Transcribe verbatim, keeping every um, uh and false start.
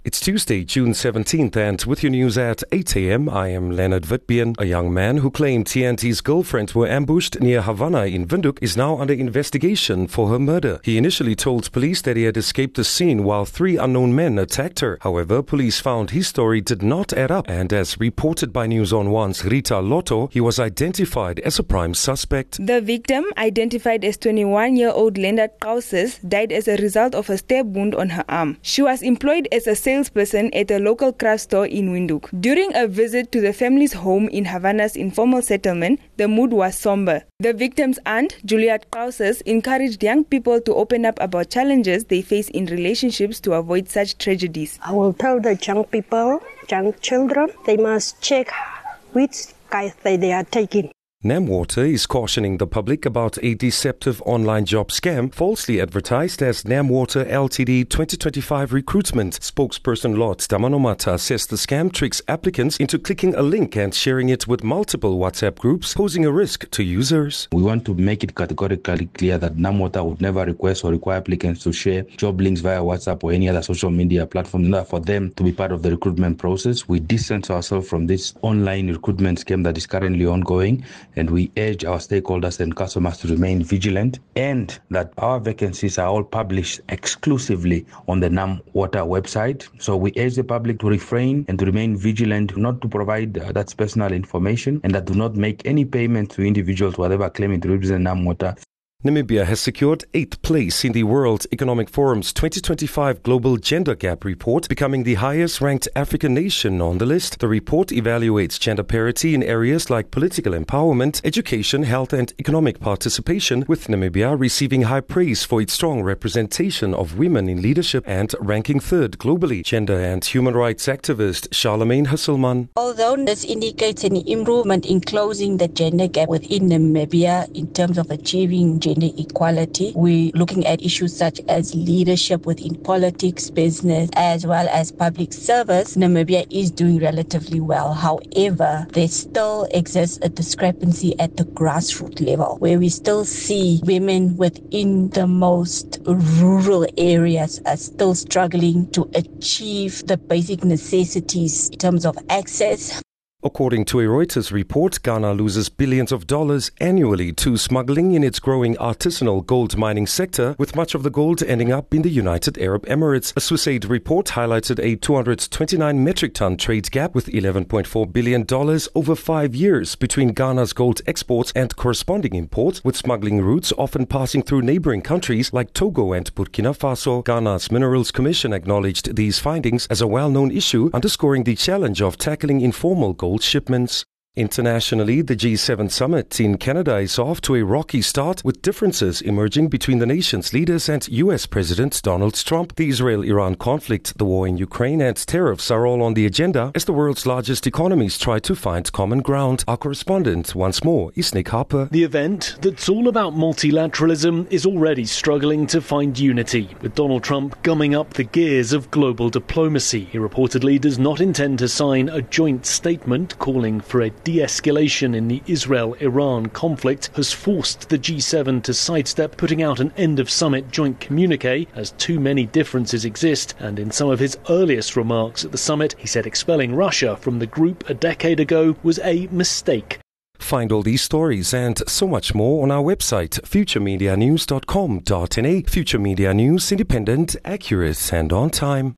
It's Tuesday, June seventeenth, and with your news at eight a.m, I am Leonard Witbeen. A young man who claimed T N T's girlfriend were ambushed near Havana in Windhoek is now under investigation for her murder. He initially told police that he had escaped the scene while three unknown men attacked her. However, police found his story did not add up, and as reported by News on One's Rita Lotto, he was identified as a prime suspect. The victim, identified as twenty-one-year-old Linda Trauses, died as a result of a stab wound on her arm. She was employed as a salesperson at a local craft store in Windhoek. During a visit to the family's home in Havana's informal settlement, the mood was somber. The victim's aunt, Juliet Trauses, encouraged young people to open up about challenges they face in relationships to avoid such tragedies. I will tell the young people, young children, they must check which guide they are taking. NamWater is cautioning the public about a deceptive online job scam falsely advertised as NamWater Limited twenty twenty-five recruitment. Spokesperson Lot Damanomata says the scam tricks applicants into clicking a link and sharing it with multiple WhatsApp groups, posing a risk to users. We want to make it categorically clear that NamWater would never request or require applicants to share job links via WhatsApp or any other social media platform in order for them to be part of the recruitment process. We distance ourselves from this online recruitment scam that is currently ongoing, and we urge our stakeholders and customers to remain vigilant, and that our vacancies are all published exclusively on the NamWater website. So we urge the public to refrain and to remain vigilant, not to provide uh, that personal information, and that do not make any payment to individuals, whatever claiming to represent NamWater. Namibia has secured eighth place in the World Economic Forum's twenty twenty-five Global Gender Gap Report, becoming the highest-ranked African nation on the list. The report evaluates gender parity in areas like political empowerment, education, health and economic participation, with Namibia receiving high praise for its strong representation of women in leadership and ranking third globally. Gender and human rights activist Charlemagne Hasselman. Although this indicates an improvement in closing the gender gap within Namibia in terms of achieving gender Gender equality, we're looking at issues such as leadership within politics, business, as well as public service. Namibia is doing relatively well. However, there still exists a discrepancy at the grassroots level, where we still see women within the most rural areas are still struggling to achieve the basic necessities in terms of access. According to a Reuters report, Ghana loses billions of dollars annually to smuggling in its growing artisanal gold mining sector, with much of the gold ending up in the United Arab Emirates. A Swissaid report highlighted a two hundred twenty-nine metric ton trade gap with eleven point four billion dollars over five years between Ghana's gold exports and corresponding imports, with smuggling routes often passing through neighboring countries like Togo and Burkina Faso. Ghana's Minerals Commission acknowledged these findings as a well-known issue, underscoring the challenge of tackling informal gold shipments. Internationally, the G seven summit in Canada is off to a rocky start, with differences emerging between the nation's leaders and U S President Donald Trump. The Israel-Iran conflict, the war in Ukraine and tariffs are all on the agenda as the world's largest economies try to find common ground. Our correspondent once more is Nick Harper. The event that's all about multilateralism is already struggling to find unity, with Donald Trump gumming up the gears of global diplomacy. He reportedly does not intend to sign a joint statement calling for a de-escalation in the Israel-Iran conflict, has forced the G seven to sidestep putting out an end-of-summit joint communique, as too many differences exist. And in some of his earliest remarks at the summit, he said expelling Russia from the group a decade ago was a mistake. Find all these stories and so much more on our website, future media news dot com dot n a. Future Media News, independent, accurate and on time.